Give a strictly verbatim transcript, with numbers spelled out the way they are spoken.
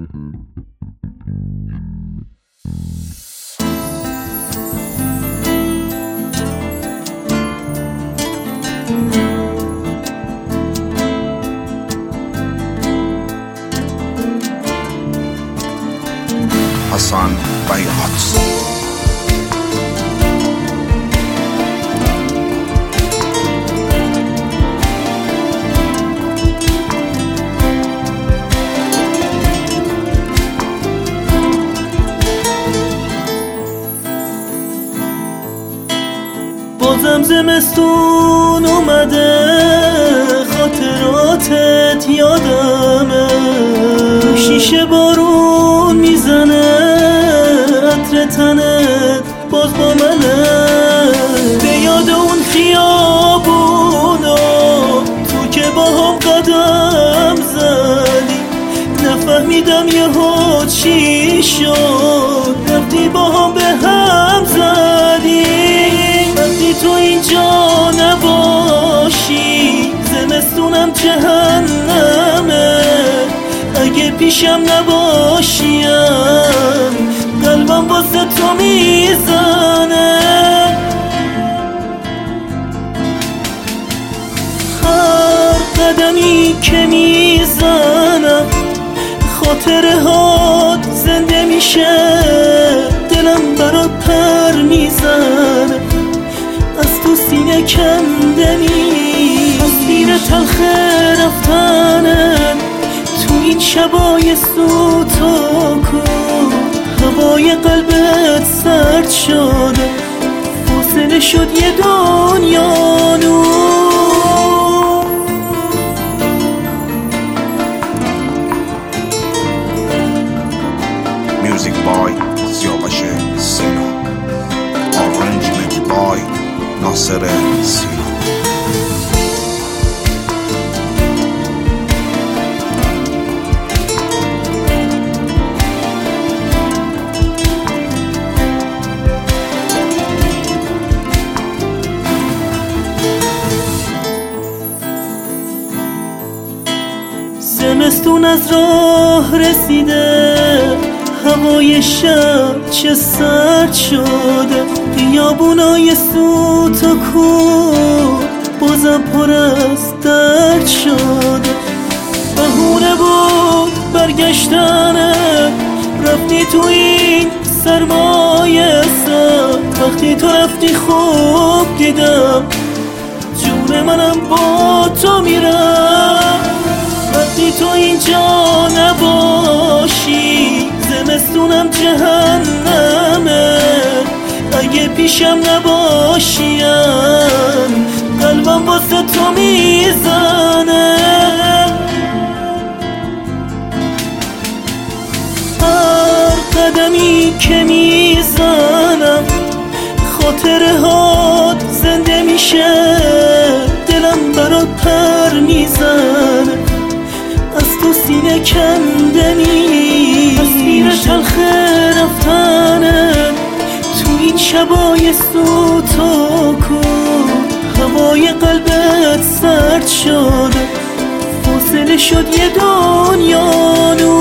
Hasan Bayat. بازم زمستون اومده، خاطراتت یادمه، شیشه بارون میزنه، عطر تنت باز با منه، به یاد اون خیابونا تو که با هم قدم زدی، نفهمیدم یهو چی شد، رفتی با هم به هم زدی. وقتی تو اینجا نباشی زمستونم جهنمه، اگه پیشم نباشیم قلبم واسه تو میزنه. هر قدمی که میزنم خاطره هات زنده میشه، دلم برات پر میزنه، از تو سینه کنده نیست، از سینه تلخ رفتنه، تو این شبای سوتاکو هوای قلبت سرد شده، فاصله شد یه دنیا نور. Music by Siavash Sina. Arrangement by Nasser Sina. زمستون از راه رسیده، هوای شب چه سرد شده، خیابونای سوت و کور بازم پر از درد شده، بهونه بود برگشتنه، رفتی تو این سرمایه سر، وقتی تو رفتی خوب دیدم جون منم با تو میرم. وقتی تو اینجا نباشی زمستونم جهنمه، اگه پیشم نباشیم قلبم واسه تو میزنه. هر قدمی که میزنم خاطره هات زنده میشه، دلم برات پر میزنه، از تو سینه کنده نیست، از سینه تلخ رفتنه، تو این شبای سوتاکو هوای قلبت سرد شده، فاصله شد یه دنیا نور.